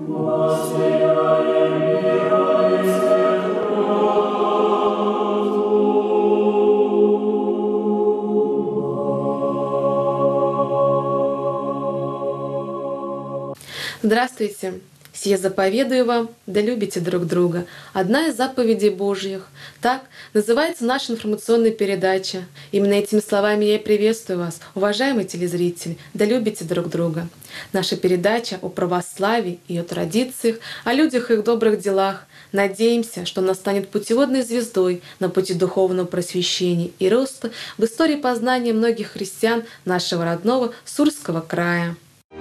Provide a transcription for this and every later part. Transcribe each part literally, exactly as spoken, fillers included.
Здравствуйте! Сие заповедую вам, да любите друг друга. Одна из заповедей Божьих. Так называется наша информационная передача. Именно этими словами я и приветствую вас, уважаемый телезритель, да любите друг друга. Наша передача о православии и о традициях, о людях и их добрых делах. Надеемся, что она станет путеводной звездой на пути духовного просвещения и роста в истории познания многих христиан нашего родного Сурского края.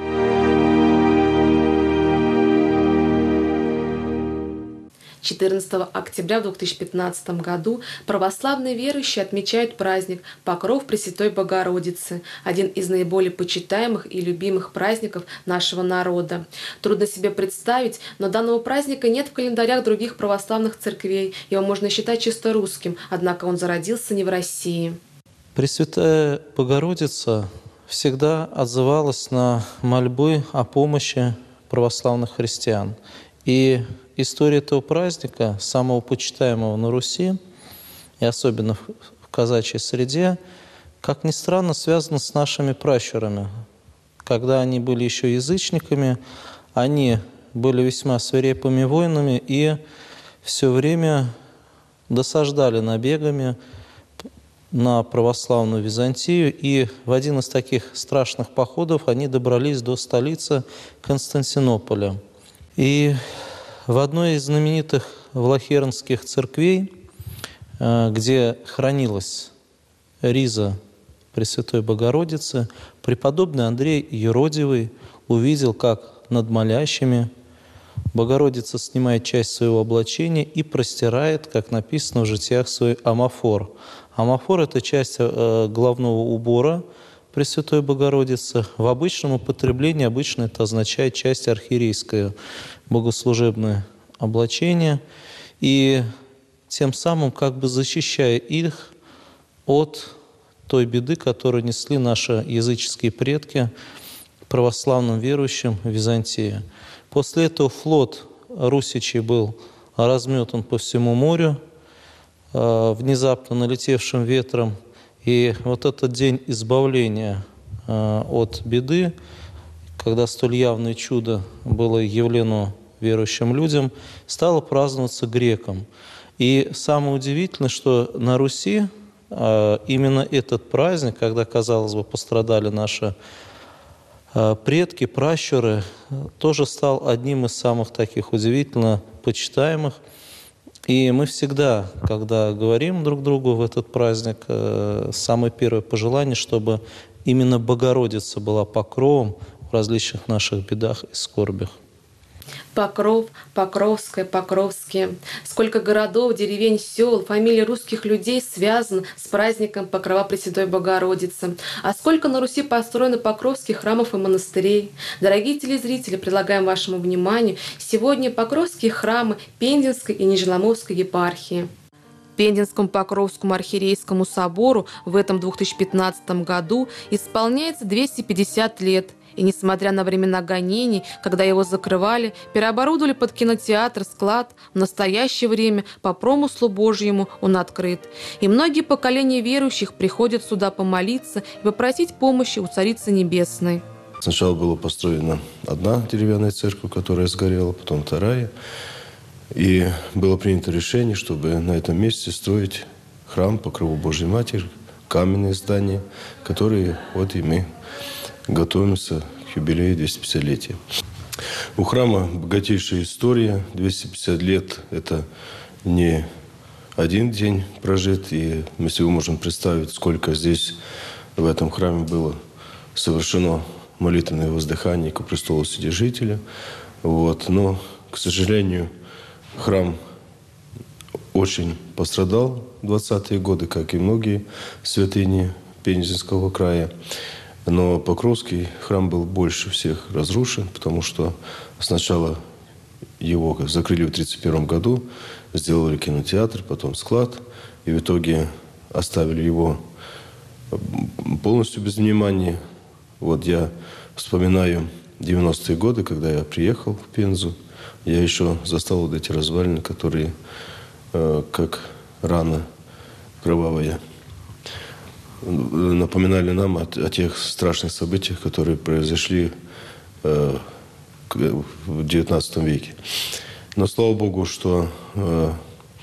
четырнадцатого октября в две тысячи пятнадцатом году православные верующие отмечают праздник Покров Пресвятой Богородицы, один из наиболее почитаемых и любимых праздников нашего народа. Трудно себе представить, но данного праздника нет в календарях других православных церквей, его можно считать чисто русским, однако он зародился не в России. Пресвятая Богородица всегда отзывалась на мольбы о помощи православных христиан. И история этого праздника, самого почитаемого на Руси, и особенно в казачьей среде, как ни странно, связана с нашими пращурами. Когда они были еще язычниками, они были весьма свирепыми воинами и все время досаждали набегами на православную Византию. И в один из таких страшных походов они добрались до столицы Константинополя. И в одной из знаменитых влахернских церквей, где хранилась риза Пресвятой Богородицы, преподобный Андрей Еродивый увидел, как над молящими Богородица снимает часть своего облачения и простирает, как написано в житиях, свой амафор. Амафор – это часть головного убора Пресвятой Богородицы. В обычном употреблении обычно это означает часть архиерейское богослужебное облачение, и тем самым как бы защищая их от той беды, которую несли наши языческие предки православным верующим в Византии. После этого флот русичей был разметан по всему морю внезапно налетевшим ветром. И вот этот день избавления от беды, когда столь явное чудо было явлено верующим людям, стало праздноваться грекам. И самое удивительное, что на Руси именно этот праздник, когда, казалось бы, пострадали наши предки, пращуры, тоже стал одним из самых таких удивительно почитаемых. И мы всегда, когда говорим друг другу в этот праздник, самое первое пожелание, чтобы именно Богородица была покровом в различных наших бедах и скорбях. Покров, Покровская, Покровские. Сколько городов, деревень, сел, фамилий русских людей связан с праздником Покрова Пресвятой Богородицы. А сколько на Руси построено покровских храмов и монастырей. Дорогие телезрители, предлагаем вашему вниманию сегодня покровские храмы Пензенской и Нижеломовской епархии. Пензенскому Покровскому архиерейскому собору в этом две тысячи пятнадцатом году исполняется двести пятьдесят лет. И несмотря на времена гонений, когда его закрывали, переоборудовали под кинотеатр, склад, в настоящее время по промыслу Божьему он открыт. И многие поколения верующих приходят сюда помолиться и попросить помощи у Царицы Небесной. Сначала была построена одна деревянная церковь, которая сгорела, потом вторая. И было принято решение, чтобы на этом месте строить храм Покрову Божьей Матери, каменные здания, которые вот и мы готовимся к юбилею двухсотпятидесятилетия. У храма богатейшая история. двести пятьдесят лет – это не один день прожит. И мы себе можем представить, сколько здесь, в этом храме, было совершено молитвенное воздыхание ко престолу Вседержителя. Вот. Но, к сожалению, храм очень пострадал в двадцатые годы, как и многие святыни Пензенского края. Но Покровский храм был больше всех разрушен, потому что сначала его закрыли в тридцать первом году, сделали кинотеатр, потом склад, и в итоге оставили его полностью без внимания. Вот я вспоминаю девяностые годы, когда я приехал в Пензу, я еще застал вот эти развалины, которые э, как рана кровавая напоминали нам о, о тех страшных событиях, которые произошли э, в девятнадцатом веке. Но слава Богу, что э,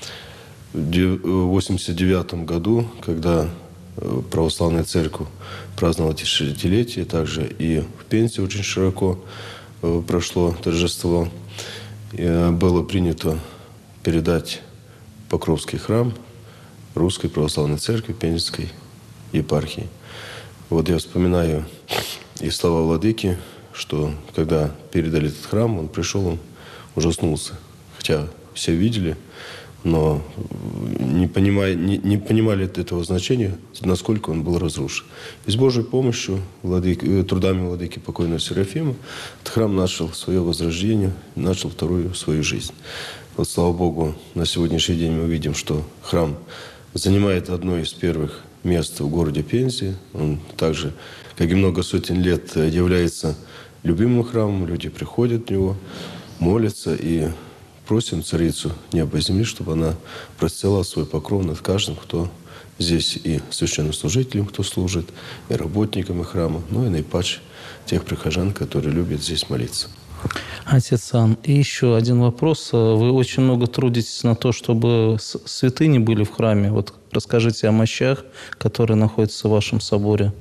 в восемьдесят девятом году, когда православная церковь праздновала тысячелетие, также и в Пензе очень широко э, прошло торжество, и было принято передать Покровский храм Русской Православной Церкви Пензенской епархии. Вот я вспоминаю и слова владыки, что когда передали этот храм, он пришел, он ужаснулся. Хотя все видели, но не, понимая, не, не понимали этого значения, насколько он был разрушен. И с Божьей помощью, владыки, трудами владыки покойного Серафима, этот храм начал свое возрождение, начал вторую свою жизнь. Вот слава Богу, на сегодняшний день мы видим, что храм занимает одно из первых мест в городе Пензе. Он также, как и много сотен лет, является любимым храмом. Люди приходят в него, молятся и просим Царицу неба и земли, чтобы она расцвела свой покров над каждым, кто здесь, и священнослужителям, кто служит, и работникам храма, ну и наипаче тех прихожан, которые любят здесь молиться. Отец Ан, и еще один вопрос. Вы очень много трудитесь на то, чтобы святыни были в храме. Вот расскажите о мощах, которые находятся в вашем соборе.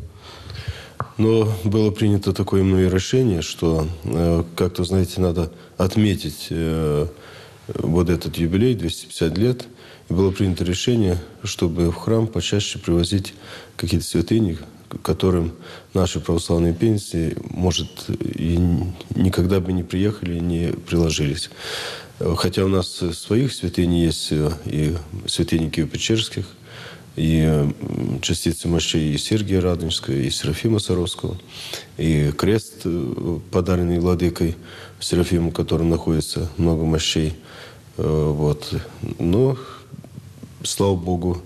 Но было принято такое мной решение, что как-то, знаете, надо отметить вот этот юбилей, двести пятьдесят лет. И было принято решение, чтобы в храм почаще привозить какие-то святыни, к которым наши православные пензенцы, может, и никогда бы не приехали, не приложились. Хотя у нас своих святынь есть, и святыни Киево-Печерских, и частицы мощей и Сергия Радонежского, и Серафима Саровского, и крест, подаренный владыкой Серафиму, в котором находится много мощей. Вот. Но, слава Богу,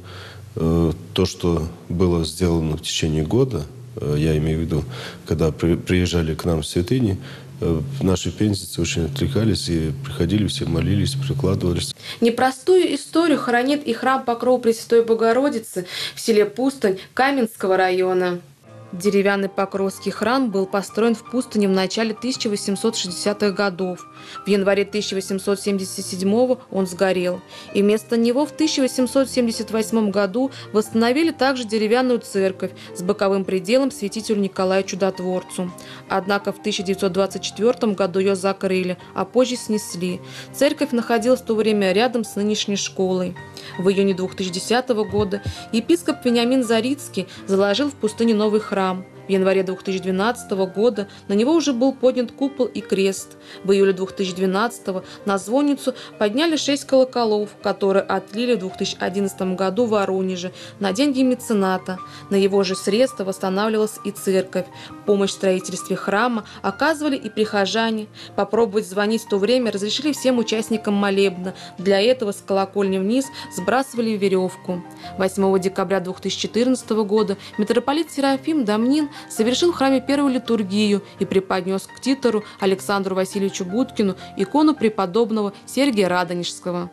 то, что было сделано в течение года, я имею в виду, когда приезжали к нам в святыни, наши пензенцы очень отвлекались и приходили, все молились, прикладывались. Непростую историю хранит и храм Покрова Пресвятой Богородицы в селе Пустынь Каменского района. Деревянный Покровский храм был построен в Пустыне в начале тысяча восемьсот шестидесятых годов. В январе тысяча восемьсот семьдесят седьмого он сгорел. И вместо него в тысяча восемьсот семьдесят восьмом году восстановили также деревянную церковь с боковым пределом святителю Николаю Чудотворцу. Однако в тысяча девятьсот двадцать четвёртом году ее закрыли, а позже снесли. Церковь находилась в то время рядом с нынешней школой. В июне две тысячи десятого года епископ Вениамин Зарицкий заложил в пустыне новый храм. В январе две тысячи двенадцатого года на него уже был поднят купол и крест. В июле две тысячи двенадцатого на звонницу подняли шесть колоколов, которые отлили в две тысячи одиннадцатом году в Воронеже на деньги мецената. На его же средства восстанавливалась и церковь. Помощь в строительстве храма оказывали и прихожане. Попробовать звонить в то время разрешили всем участникам молебна. Для этого с колокольни вниз сбрасывали веревку. восьмого декабря две тысячи четырнадцатого года митрополит Серафим Дамнин совершил в храме первую литургию и преподнес к титору Александру Васильевичу Будкину икону преподобного Сергия Радонежского.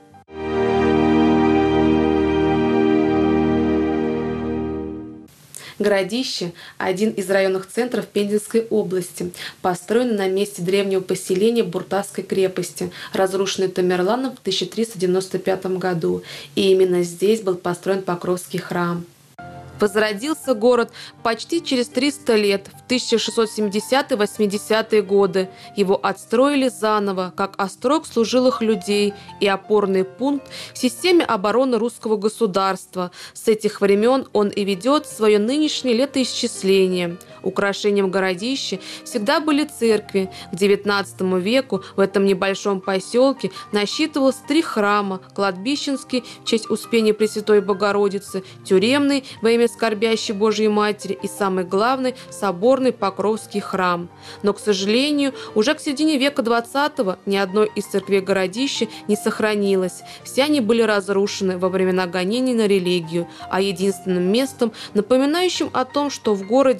Городище – один из районных центров Пензенской области, построен на месте древнего поселения Буртасской крепости, разрушенной Тамерланом в тысяча триста девяносто пятом году. И именно здесь был построен Покровский храм. Возродился город почти через триста лет, в тысяча шестьсот семидесятые-восьмидесятые годы. Его отстроили заново, как острог служилых людей и опорный пункт в системе обороны русского государства. С этих времен он и ведет свое нынешнее летоисчисление. Украшением городища всегда были церкви. К девятнадцатому веку в этом небольшом поселке насчитывалось три храма: кладбищенский в честь Успения Пресвятой Богородицы, тюремный во имя скорбящей Божьей Матери и, самый главный, соборный Покровский храм. Но, к сожалению, уже к середине века двадцатого ни одной из церквей городища не сохранилось. Все они были разрушены во времена гонений на религию, а единственным местом, напоминающим о том, что в городе когда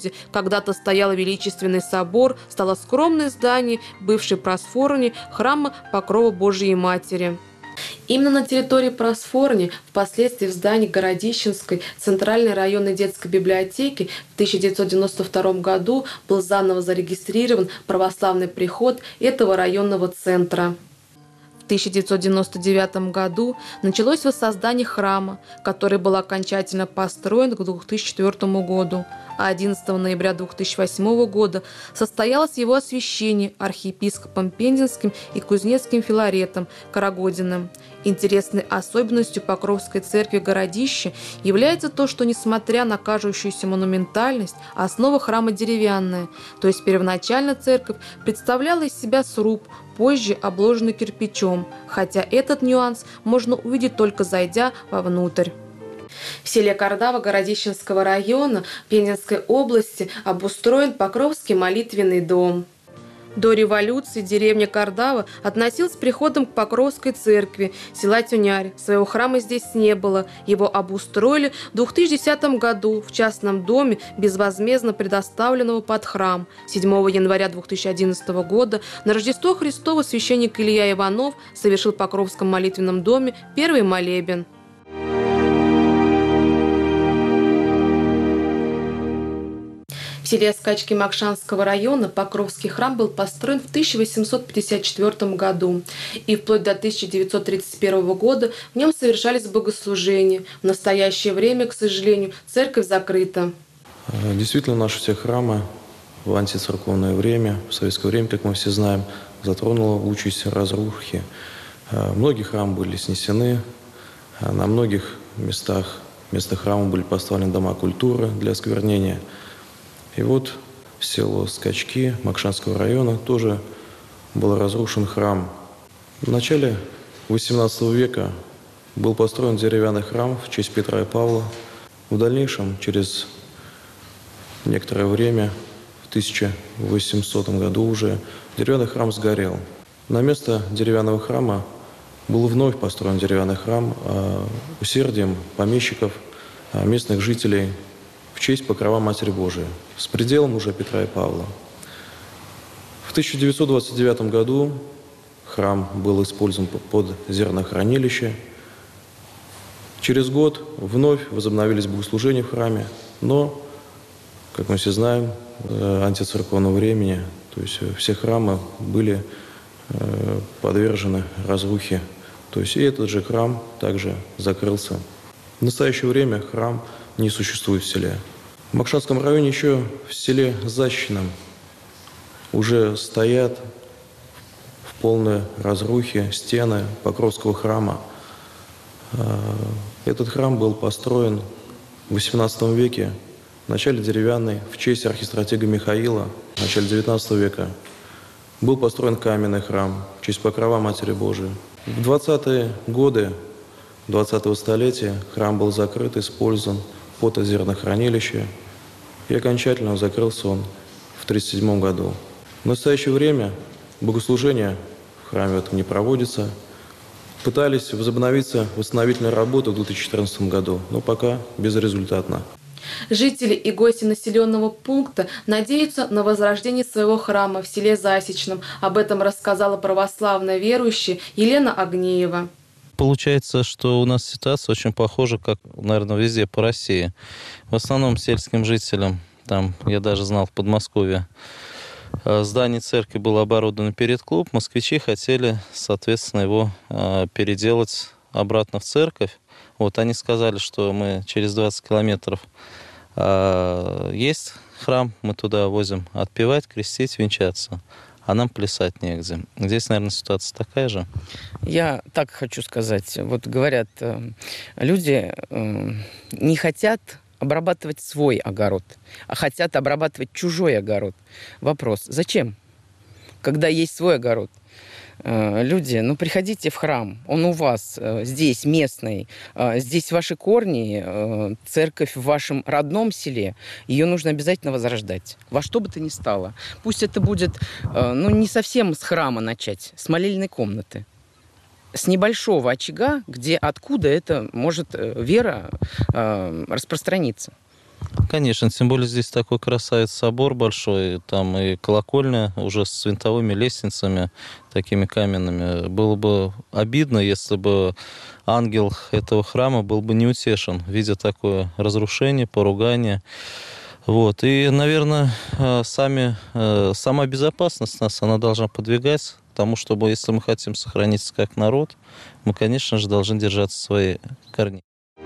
когда-то стоял величественный собор, стало скромное здание бывшей просфорни храма Покрова Божией Матери. Именно на территории Просфорни, впоследствии в здании Городищенской Центральной районной детской библиотеки в тысяча девятьсот девяносто втором году был заново зарегистрирован православный приход этого районного центра. В тысяча девятьсот девяносто девятом году началось воссоздание храма, который был окончательно построен к две тысячи четвёртому году, а одиннадцатого ноября две тысячи восьмого года состоялось его освящение архиепископом Пензенским и Кузнецким Филаретом Карагодиным. Интересной особенностью Покровской церкви Городища является то, что, несмотря на кажущуюся монументальность, основа храма деревянная, то есть первоначально церковь представляла из себя сруб, позже обложенный кирпичом, хотя этот нюанс можно увидеть только зайдя вовнутрь. В селе Кардава Городищенского района Пензенской области обустроен Покровский молитвенный дом. До революции деревня Кардава относилась с приходом к Покровской церкви села Тюнярь. Своего храма здесь не было. Его обустроили в две тысячи десятом году в частном доме, безвозмездно предоставленного под храм. седьмого января две тысячи одиннадцатого года на Рождество Христово священник Илья Иванов совершил в Покровском молитвенном доме первый молебен. В селе Скачки Макшанского района Покровский храм был построен в тысяча восемьсот пятьдесят четвёртом году, и вплоть до тысяча девятьсот тридцать первого года в нем совершались богослужения. В настоящее время, к сожалению, церковь закрыта. Действительно, наши все храмы в антицерковное время, в советское время, как мы все знаем, затронуло участь разрухи. Многие храмы были снесены, на многих местах вместо храма были поставлены дома культуры для осквернения. И вот село Скачки Макшанского района тоже был разрушен храм. В начале восемнадцатого века был построен деревянный храм в честь Петра и Павла. В дальнейшем, через некоторое время, в тысяча восьмисотом году уже, деревянный храм сгорел. На место деревянного храма был вновь построен деревянный храм усердием помещиков, местных жителей, в честь Покрова Матери Божией, с пределом уже Петра и Павла. В тысяча девятьсот двадцать девятом году храм был использован под зернохранилище. Через год вновь возобновились богослужения в храме, но, как мы все знаем, антицерковного времени, то есть все храмы были подвержены разрухе. То есть и этот же храм также закрылся. В настоящее время храм не существует в селе. В Макшанском районе еще в селе Защином уже стоят в полной разрухе стены Покровского храма. Этот храм был построен в восемнадцатом веке, в начале деревянный, в честь архистратига Михаила, в начале девятнадцатого века. Был построен каменный храм в честь Покрова Матери Божией. В двадцатые годы двадцатого столетия храм был закрыт, использован под зернохранилище, и окончательно закрылся он в тридцать седьмом году. В настоящее время богослужения в храме этом не проводятся. Пытались возобновиться восстановительные работы в две тысячи четырнадцатом году, но пока безрезультатно. Жители и гости населенного пункта надеются на возрождение своего храма в селе Засечном. Об этом рассказала православная верующая Елена Агнеева. Получается, что у нас ситуация очень похожа, как, наверное, везде по России. В основном сельским жителям, там, я даже знал, в Подмосковье, здание церкви было оборудовано перед клуб. Москвичи хотели, соответственно, его переделать обратно в церковь. Вот они сказали, что мы через двадцать километров есть храм, мы туда возим отпевать, крестить, венчаться. А нам плясать негде. Здесь, наверное, ситуация такая же. Я так хочу сказать. Вот говорят, люди не хотят обрабатывать свой огород, а хотят обрабатывать чужой огород. Вопрос, зачем? Когда есть свой огород. Люди, ну приходите в храм, он у вас здесь местный, здесь ваши корни, церковь в вашем родном селе, ее нужно обязательно возрождать, во что бы то ни стало. Пусть это будет, ну не совсем с храма начать, с молельной комнаты, с небольшого очага, где откуда это может вера распространиться. Конечно, тем более здесь такой красавец собор большой, там и колокольня уже с винтовыми лестницами, такими каменными. Было бы обидно, если бы ангел этого храма был бы неутешен, видя такое разрушение, поругание. Вот. И, наверное, сами, сама безопасность нас, она должна подвигать к тому, чтобы, если мы хотим сохраниться как народ, мы, конечно же, должны держаться своей корней.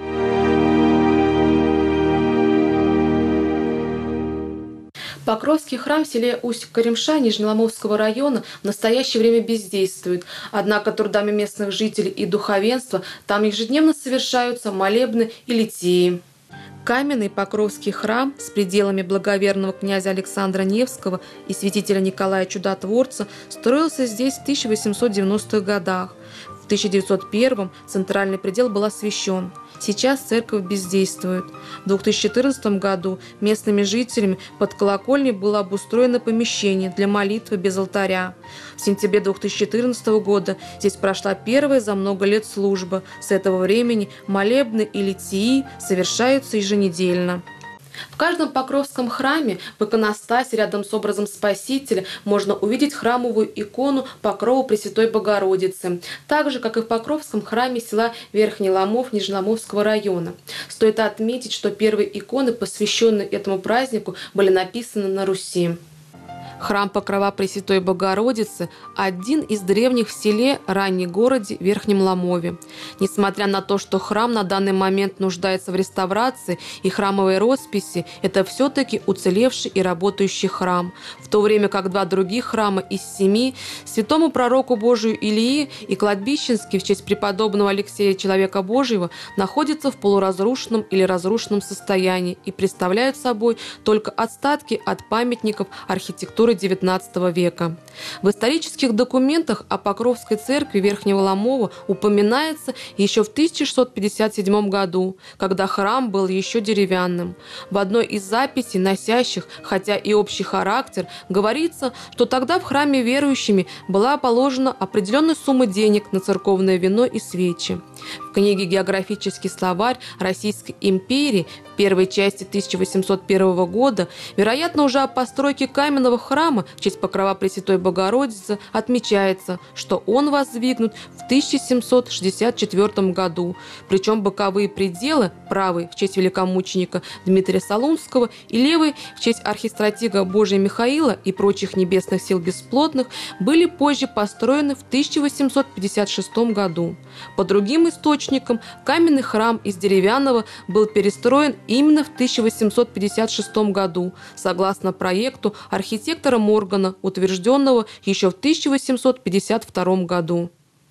Покровский храм в селе Усть-Каремша Нижнеломовского района в настоящее время бездействует. Однако трудами местных жителей и духовенства там ежедневно совершаются молебны и литии. Каменный Покровский храм с пределами благоверного князя Александра Невского и святителя Николая Чудотворца строился здесь в тысяча восемьсот девяностых годах. В тысяча девятьсот первом центральный предел был освящен. Сейчас церковь бездействует. В две тысячи четырнадцатом году местными жителями под колокольней было обустроено помещение для молитвы без алтаря. В сентябре две тысячи четырнадцатого года здесь прошла первая за много лет служба. С этого времени молебны и литии совершаются еженедельно. В каждом Покровском храме в иконостасе рядом с образом Спасителя можно увидеть храмовую икону Покрова Пресвятой Богородицы, так же, как и в Покровском храме села Верхний Ломов Нижнеломовского района. Стоит отметить, что первые иконы, посвященные этому празднику, были написаны на Руси. Храм Покрова Пресвятой Богородицы – один из древних в селе, раннем городе Верхнем Ломове. Несмотря на то, что храм на данный момент нуждается в реставрации и храмовой росписи, это все-таки уцелевший и работающий храм. В то время как два других храма из семи – святому пророку Божию Илии и кладбищенский в честь преподобного Алексея Человека Божьего – находятся в полуразрушенном или разрушенном состоянии и представляют собой только остатки от памятников архитектуры девятнадцатого века. В исторических документах о Покровской церкви Верхнего Ломова упоминается еще в тысяча шестьсот пятьдесят седьмом году, когда храм был еще деревянным. В одной из записей, носящих, хотя и общий характер, говорится, что тогда в храме верующими была положена определенная сумма денег на церковное вино и свечи. В книге «Географический словарь Российской империи» в первой части тысяча восемьсот первого года, вероятно, уже о постройке каменного храма в честь Покрова Пресвятой Богородицы отмечается, что он воздвигнут в тысяча семьсот шестьдесят четвёртом году. Причем боковые пределы, правый в честь великомученика Дмитрия Солунского и левый в честь архистратига Божия Михаила и прочих небесных сил бесплотных, были позже построены в тысяча восемьсот пятьдесят шестом году. По другим источникам, каменный храм из деревянного был перестроен именно в тысяча восемьсот пятьдесят шестом году, согласно проекту архитектора Моргана, утвержденного еще в тысяча восемьсот пятьдесят втором году.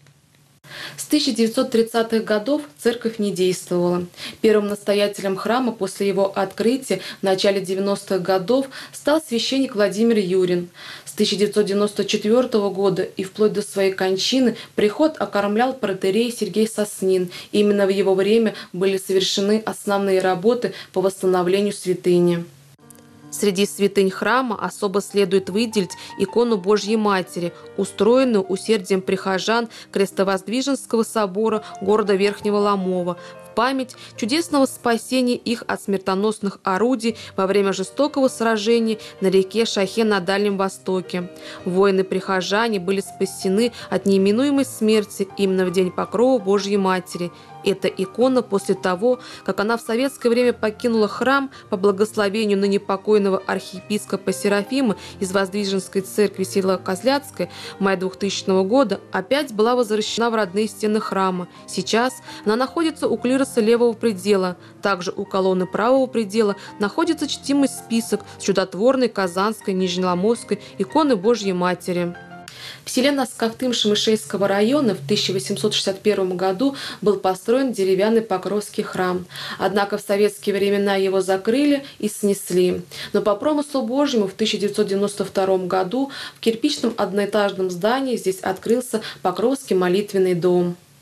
С тысяча девятьсот тридцатых годов церковь не действовала. Первым настоятелем храма после его открытия в начале девяностых годов стал священник Владимир Юрин. С тысяча девятьсот девяносто четвёртого года и вплоть до своей кончины приход окормлял протоиерей Сергей Соснин. Именно в его время были совершены основные работы по восстановлению святыни. Среди святынь храма особо следует выделить икону Божьей Матери, устроенную усердием прихожан Крестовоздвиженского собора города Верхнего Ломова, в память чудесного спасения их от смертоносных орудий во время жестокого сражения на реке Шахе на Дальнем Востоке. Воины-прихожане были спасены от неименуемой смерти именно в день Покрова Божьей Матери. Эта икона после того, как она в советское время покинула храм по благословению ныне покойного архиепископа Серафима из Воздвиженской церкви села Козляцкая в мае двухтысячного года, опять была возвращена в родные стены храма. Сейчас она находится у клироса левого предела. Также у колонны правого предела находится чтимый список с чудотворной Казанской, Нижнеломовской иконы Божьей Матери. В селе Носкавтым Шемышейского района в тысяча восемьсот шестьдесят первом году был построен деревянный Покровский храм. Однако в советские времена его закрыли и снесли. Но по промыслу Божьему в тысяча девятьсот девяносто втором году в кирпичном одноэтажном здании здесь открылся Покровский молитвенный дом.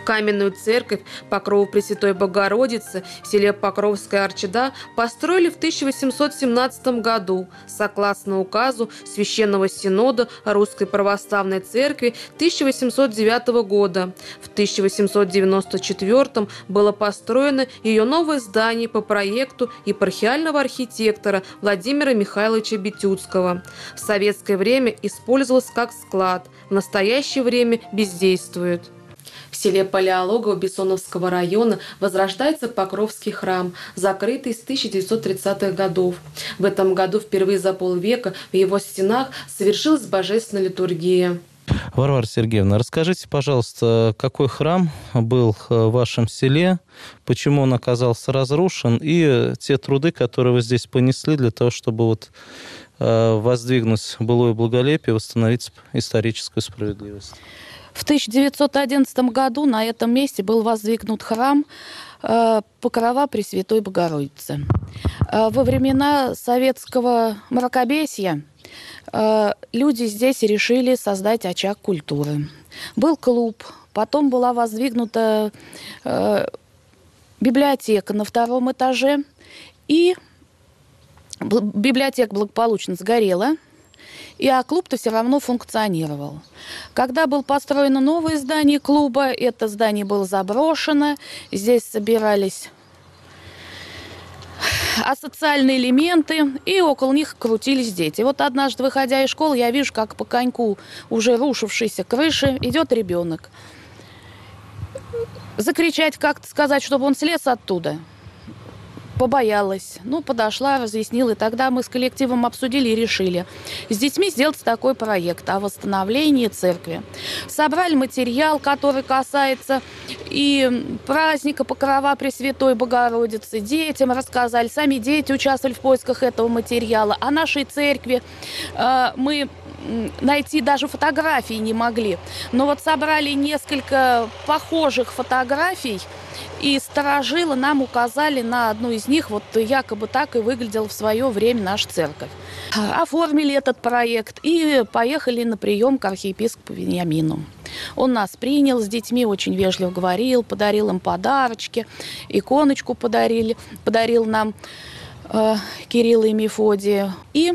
Каменную церковь Покрова Пресвятой Богородицы в селе Покровская Арчада построили в тысяча восемьсот семнадцатом году согласно указу Священного Синода Русской Православной Церкви тысяча восемьсот девятого года. В тысяча восемьсот девяносто четвёртом было построено ее новое здание по проекту епархиального архитектора Владимира Михайловича Битюцкого. В советское время использовалось как склад, в настоящее время бездействует. В селе Палеологово Бессоновского района возрождается Покровский храм, закрытый с тысяча девятьсот тридцатых годов. В этом году впервые за полвека в его стенах совершилась божественная литургия. Варвара Сергеевна, расскажите, пожалуйста, какой храм был в вашем селе, почему он оказался разрушен, и те труды, которые вы здесь понесли для того, чтобы вот воздвигнуть былое благолепие, восстановить историческую справедливость. В тысяча девятьсот одиннадцатом году на этом месте был воздвигнут храм Покрова Пресвятой Богородицы. Во времена советского мракобесия люди здесь решили создать очаг культуры. Был клуб, потом была воздвигнута библиотека на втором этаже, и библиотека благополучно сгорела, и а клуб-то все равно функционировал. Когда было построено новое здание клуба, это здание было заброшено, здесь собирались асоциальные элементы, и около них крутились дети. Вот однажды, выходя из школы, я вижу, как по коньку уже рушившейся крыши идет ребенок. Закричать, как-то сказать, чтобы он слез оттуда, побоялась. Ну, подошла, разъяснила, и тогда мы с коллективом обсудили и решили с детьми сделать такой проект о восстановлении церкви. Собрали материал, который касается и праздника Покрова Пресвятой Богородицы. Детям рассказали, сами дети участвовали в поисках этого материала. О нашей церкви э, мы найти даже фотографии не могли. Но вот собрали несколько похожих фотографий, и старожилы нам указали на одну из них, вот якобы так и выглядела в свое время наша церковь. Оформили этот проект и поехали на прием к архиепископу Вениамину. Он нас принял, с детьми очень вежливо говорил, подарил им подарочки, иконочку подарили, подарил нам э, Кирилла и Мефодия. И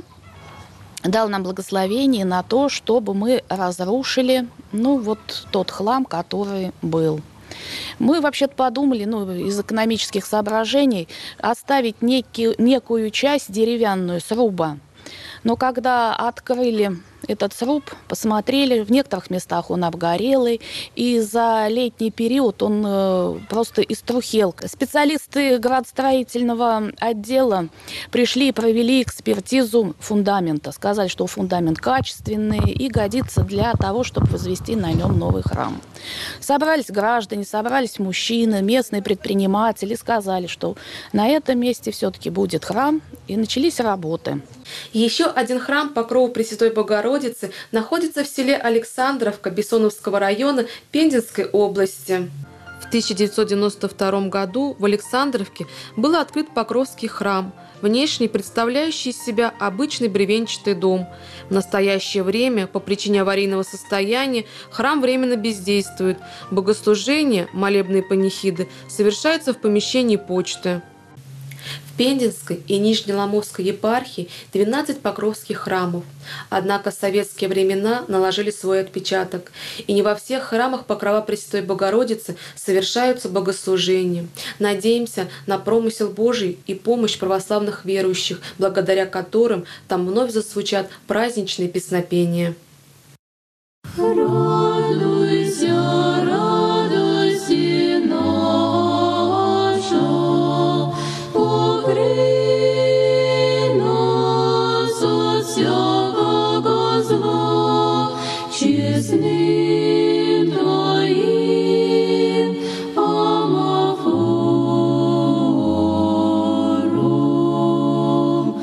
дал нам благословение на то, чтобы мы разрушили, ну, вот тот хлам, который был. Мы вообще-то подумали, ну, из экономических соображений, оставить некий, некую часть деревянную сруба. Но когда открыли этот сруб, посмотрели, в некоторых местах он обгорелый, и за летний период он э, просто иструхел. Специалисты градостроительного отдела пришли и провели экспертизу фундамента. Сказали, что фундамент качественный и годится для того, чтобы возвести на нем новый храм. Собрались граждане, собрались мужчины, местные предприниматели, сказали, что на этом месте все-таки будет храм, и начались работы. Еще один храм Покрова Пресвятой Богородицы находится в селе Александровка Бессоновского района Пензенской области. В тысяча девятьсот девяносто втором году в Александровке был открыт Покровский храм, внешне представляющий из себя обычный бревенчатый дом. В настоящее время, по причине аварийного состояния, храм временно бездействует. Богослужения, молебные панихиды, совершаются в помещении почты. В Пензенской и Нижнеломовской епархии двенадцать покровских храмов. Однако в советские времена наложили свой отпечаток, и не во всех храмах Покрова Пресвятой Богородицы совершаются богослужения. Надеемся на промысел Божий и помощь православных верующих, благодаря которым там вновь зазвучат праздничные песнопения. Радуйся, радуйся, честным твоим амофором.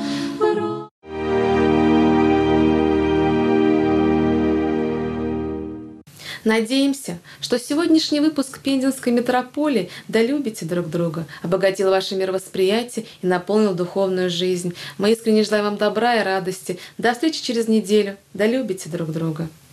Надеемся, что сегодняшний выпуск Пензенской метрополии «Да любите друг друга» обогатил ваше мировосприятие и наполнил духовную жизнь. Мы искренне желаем вам добра и радости. До встречи через неделю. Да любите друг друга.